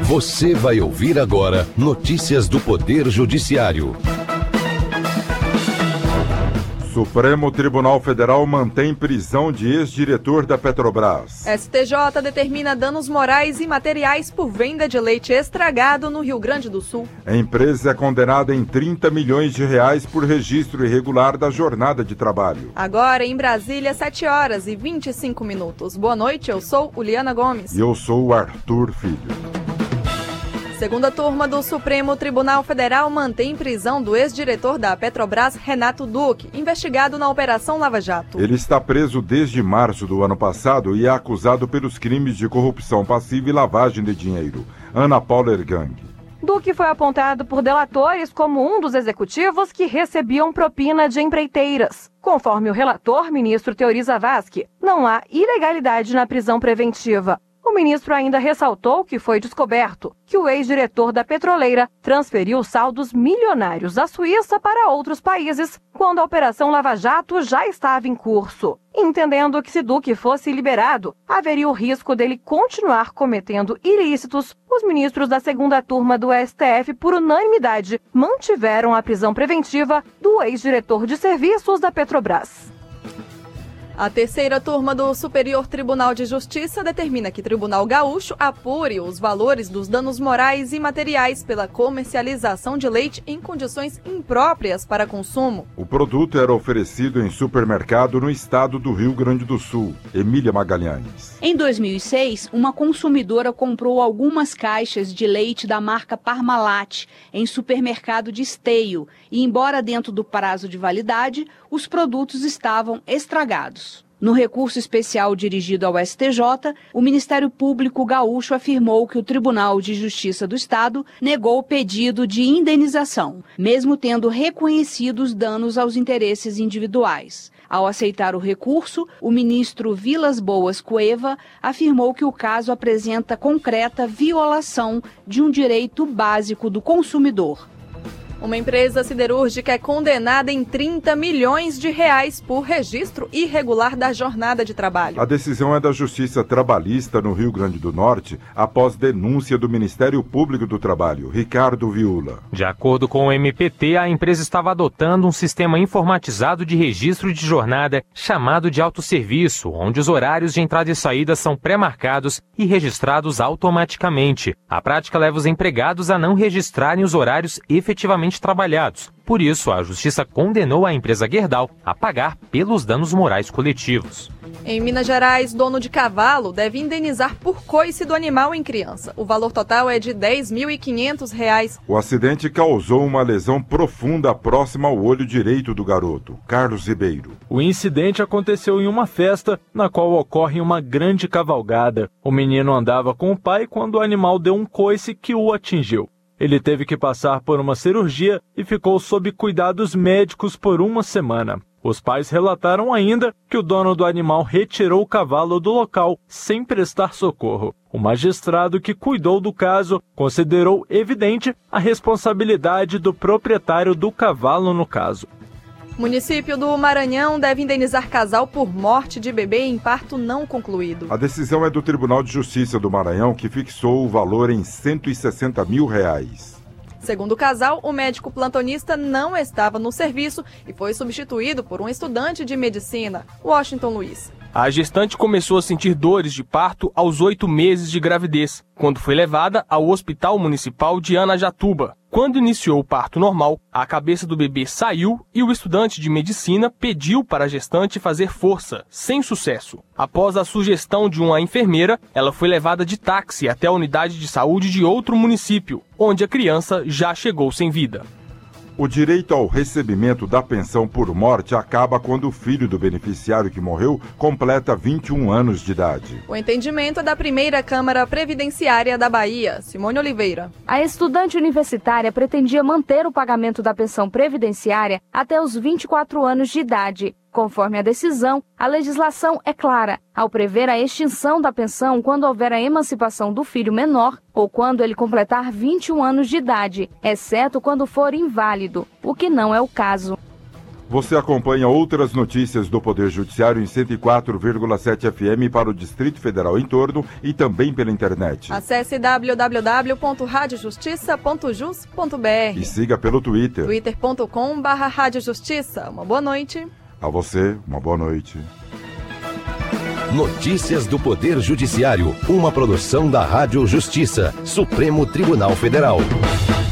Você vai ouvir agora notícias do Poder Judiciário. Supremo Tribunal Federal mantém prisão de ex-diretor da Petrobras. STJ determina danos morais e materiais por venda de leite estragado no Rio Grande do Sul. A empresa é condenada em 30 milhões de reais por registro irregular da jornada de trabalho. Agora em Brasília, 7h25. Boa noite, eu sou Uliana Gomes. E eu sou o Arthur Filho. Segunda turma do Supremo Tribunal Federal mantém prisão do ex-diretor da Petrobras, Renato Duque, investigado na Operação Lava Jato. Ele está preso desde março do ano passado e é acusado pelos crimes de corrupção passiva e lavagem de dinheiro. Ana Paula Ergang. Duque foi apontado por delatores como um dos executivos que recebiam propina de empreiteiras. Conforme o relator, ministro Teori Zavascki, não há ilegalidade na prisão preventiva. O ministro ainda ressaltou que foi descoberto que o ex-diretor da petroleira transferiu saldos milionários da Suíça para outros países quando a Operação Lava Jato já estava em curso. Entendendo que se Duque fosse liberado, haveria o risco dele continuar cometendo ilícitos, os ministros da segunda turma do STF, por unanimidade, mantiveram a prisão preventiva do ex-diretor de serviços da Petrobras. A terceira turma do Superior Tribunal de Justiça determina que o Tribunal Gaúcho apure os valores dos danos morais e materiais pela comercialização de leite em condições impróprias para consumo. O produto era oferecido em supermercado no estado do Rio Grande do Sul. Emília Magalhães. Em 2006, uma consumidora comprou algumas caixas de leite da marca Parmalat em supermercado de Esteio e, embora dentro do prazo de validade, os produtos estavam estragados. No recurso especial dirigido ao STJ, o Ministério Público Gaúcho afirmou que o Tribunal de Justiça do Estado negou o pedido de indenização, mesmo tendo reconhecido os danos aos interesses individuais. Ao aceitar o recurso, o ministro Vilas Boas Cueva afirmou que o caso apresenta concreta violação de um direito básico do consumidor. Uma empresa siderúrgica é condenada em 30 milhões de reais por registro irregular da jornada de trabalho. A decisão é da Justiça Trabalhista no Rio Grande do Norte, após denúncia do Ministério Público do Trabalho. Ricardo Viula. De acordo com o MPT, a empresa estava adotando um sistema informatizado de registro de jornada chamado de autosserviço, onde os horários de entrada e saída são pré-marcados e registrados automaticamente. A prática leva os empregados a não registrarem os horários efetivamente trabalhados. Por isso, a Justiça condenou a empresa Gerdau a pagar pelos danos morais coletivos. Em Minas Gerais, dono de cavalo deve indenizar por coice do animal em criança. O valor total é de R$ 10.500. O acidente causou uma lesão profunda próxima ao olho direito do garoto. Carlos Ribeiro. O incidente aconteceu em uma festa, na qual ocorre uma grande cavalgada. O menino andava com o pai quando o animal deu um coice que o atingiu. Ele teve que passar por uma cirurgia e ficou sob cuidados médicos por uma semana. Os pais relataram ainda que o dono do animal retirou o cavalo do local sem prestar socorro. O magistrado que cuidou do caso considerou evidente a responsabilidade do proprietário do cavalo no caso. Município do Maranhão deve indenizar casal por morte de bebê em parto não concluído. A decisão é do Tribunal de Justiça do Maranhão, que fixou o valor em R$ 160 mil. Segundo o casal, o médico plantonista não estava no serviço e foi substituído por um estudante de medicina, Washington Luiz. A gestante começou a sentir dores de parto aos 8 meses de gravidez, quando foi levada ao Hospital Municipal de Anajatuba. Quando iniciou o parto normal, a cabeça do bebê saiu e o estudante de medicina pediu para a gestante fazer força, sem sucesso. Após a sugestão de uma enfermeira, ela foi levada de táxi até a unidade de saúde de outro município, onde a criança já chegou sem vida. O direito ao recebimento da pensão por morte acaba quando o filho do beneficiário que morreu completa 21 anos de idade. O entendimento é da primeira Câmara Previdenciária da Bahia, Simone Oliveira. A estudante universitária pretendia manter o pagamento da pensão previdenciária até os 24 anos de idade. Conforme a decisão, a legislação é clara ao prever a extinção da pensão quando houver a emancipação do filho menor ou quando ele completar 21 anos de idade, exceto quando for inválido, o que não é o caso. Você acompanha outras notícias do Poder Judiciário em 104,7 FM para o Distrito Federal em torno e também pela internet. Acesse www.radiojustiça.jus.br E siga pelo Twitter. twitter.com/radiojustiça. Uma boa noite. A você, uma boa noite. Notícias do Poder Judiciário, uma produção da Rádio Justiça, Supremo Tribunal Federal.